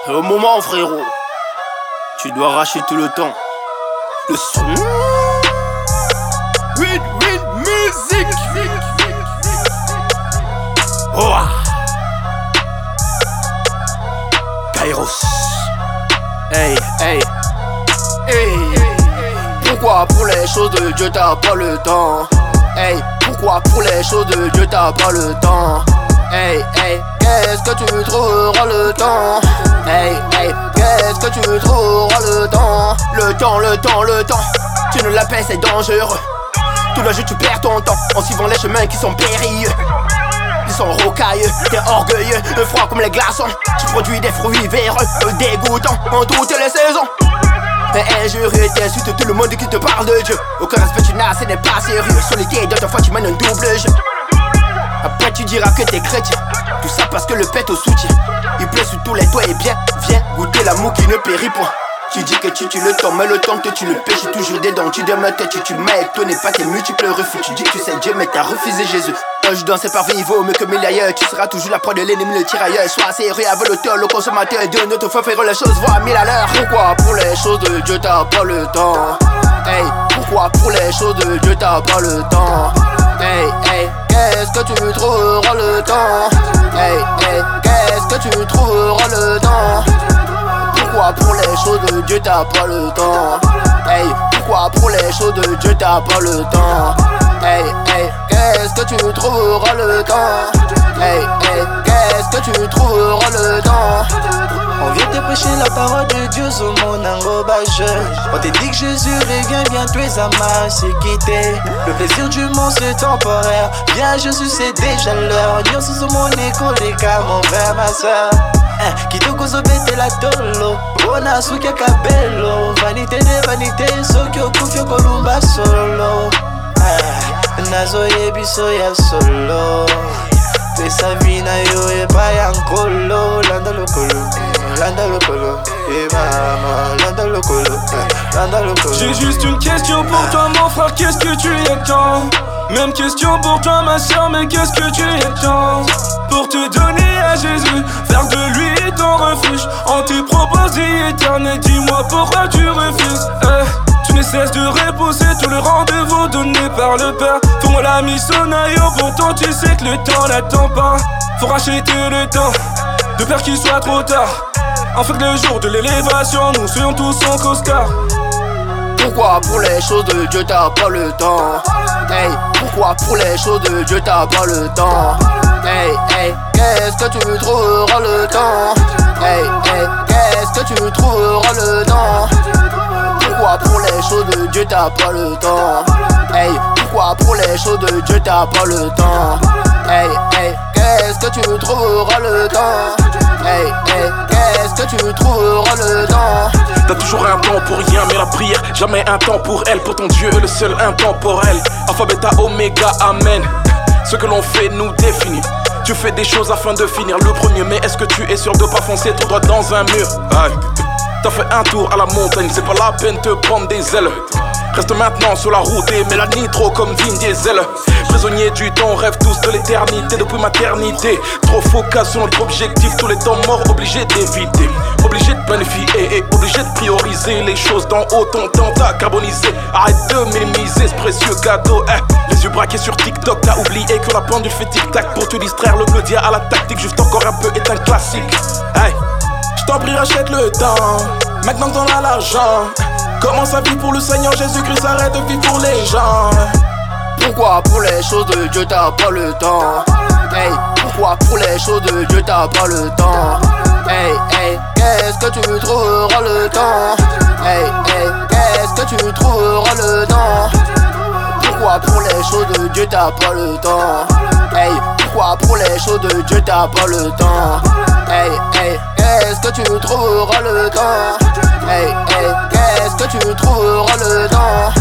Et au moment, frérot, tu dois arracher tout le temps. Le son. With music. Oh. Kairos. Hey, hey, hey. Pourquoi pour les choses de Dieu t'as pas le temps? Hey, pourquoi pour les choses de Dieu t'as pas le temps? Hey, hey, qu'est-ce que tu trouveras le temps? Hey, hey, qu'est-ce que tu trouveras le temps? Le temps, le temps, le temps. Tu ne la paies, c'est dangereux. Tout le jeu, tu perds ton temps en suivant les chemins qui sont périlleux. Ils sont rocailleux, t'es orgueilleux, froid comme les glaçons. Tu produis des fruits véreux, dégoûtants en toutes les saisons. Mais injurieux, t'insultes tout le monde qui te parle de Dieu. Aucun respect tu n'as, ce n'est pas sérieux. Solitaire, de ta foi tu mènes un double jeu. Après tu diras que t'es chrétien. Tout ça parce que le pète au soutien. Il pleut sous tous les toits et bien, viens goûter l'amour qui ne périt point. Tu dis que tu tues le temps, mais le temps que tu le pêches toujours des dents. Tu demeures tête, tu m'as étonné pas tes multiples refus. Tu dis que tu sais Dieu, mais t'as refusé Jésus. Je danse par vie, il vaut mieux que mille ailleurs. Tu seras toujours la proie de l'ennemi, le tirailleur. Sois sérieux avec l'auteur, le consommateur. De notre foi, faire les choses, voir mille à l'heure. Pourquoi pour les choses de Dieu t'as pas le temps? Hey, pourquoi pour les choses de Dieu t'as pas le temps? Hey, hey, qu'est-ce que tu trouveras le temps? Hey, hey, qu'est-ce que tu trouveras le temps? Pourquoi pour les choses de Dieu t'as pas le temps? Hey, pourquoi pour les choses de Dieu t'as pas le temps? Hey, hey, qu'est-ce que tu trouveras le temps? Hey, hey, qu'est-ce que tu trouveras le temps? On vient te prêcher la parole de Dieu sur mon enrobage. On te dit que Jésus revient bientôt et ça m'a quitté. Le plaisir du monde c'est temporaire. Viens Jésus c'est déjà l'heure. Dieu sous mon école les cas mon frère ma soeur. Kitoko zobete la tolo Ona suke kabelo Vanité de vanité Sokyo kufyo kolumba solo Nazo yebiso ya solo Pesa vina yo eba yankolo Landa lokolo Landa lokolo mama Landa lokolo Landa lokolo. J'ai juste une question pour toi mon frère, qu'est-ce que tu y attends? Même question pour toi ma soeur, mais qu'est-ce que tu y attends? Pour te donner à Jésus, faire de lui ton refuge. On te propose vie éternelle, dis-moi pourquoi tu refuses. Tu ne cesses de repousser tout le rendez-vous donné par le Père. Pour la missionario, pourtant tu sais que le temps n'attend pas. Faut racheter le temps, de peur qu'il soit trop tard. En fait le jour de l'élévation, nous soyons tous en costard. Pourquoi pour les choses de Dieu t'as pas le temps? Hey, pourquoi pour les choses de Dieu t'as pas le temps? Hey, hey, qu'est-ce que tu trouveras le temps? Hey, hey, qu'est-ce que tu trouveras le temps? Pourquoi pour les choses de Dieu t'as pas le temps? Hey, pourquoi pour les choses de Dieu t'as pas le temps? Hey, hey, qu'est-ce que tu trouveras le temps? Hey, hey, qu'est-ce que tu trouveras le temps? T'as toujours un temps pour rien, mais la prière, jamais un temps pour elle. Pour ton Dieu est le seul intemporel. Alpha, bêta, oméga, amen. Ce que l'on fait nous définit. Tu fais des choses afin de finir le premier, mais est-ce que tu es sûr de pas foncer tout droit dans un mur? T'as fait un tour à la montagne, c'est pas la peine de prendre des ailes. Reste maintenant sur la route et mets la nitro comme Vin Diesel. Prisonnier du temps, rêve tous de l'éternité depuis maternité. Trop focus sur notre objectif, tous les temps morts obligés d'éviter. Obligé de planifier et obligé de prioriser les choses d'en haut, ton temps t'as carbonisé. Arrête de minimiser ce précieux cadeau. Les yeux braqués sur TikTok, t'as oublié que la pendule fait tic-tac. Pour te distraire, le dia à la tactique, juste encore un peu est un classique. Hey, je t'en prie rachète le temps, maintenant que t'en as l'argent. Commence à vivre pour le Seigneur Jésus-Christ, arrête de vivre pour les gens. Pourquoi pour les choses de Dieu t'as pas le temps? Hey, pourquoi pour les choses de Dieu t'as pas le temps? Hey, hey, qu'est-ce que tu trouveras le temps? Hey, hey, qu'est-ce que tu trouveras le temps? Pourquoi pour les choses de Dieu t'as pas le temps? Hey, pourquoi pour les choses de Dieu t'as pas le temps? Hey, hey, qu'est-ce que tu trouveras le temps? Hey, hey, qu'est-ce que tu trouveras le temps?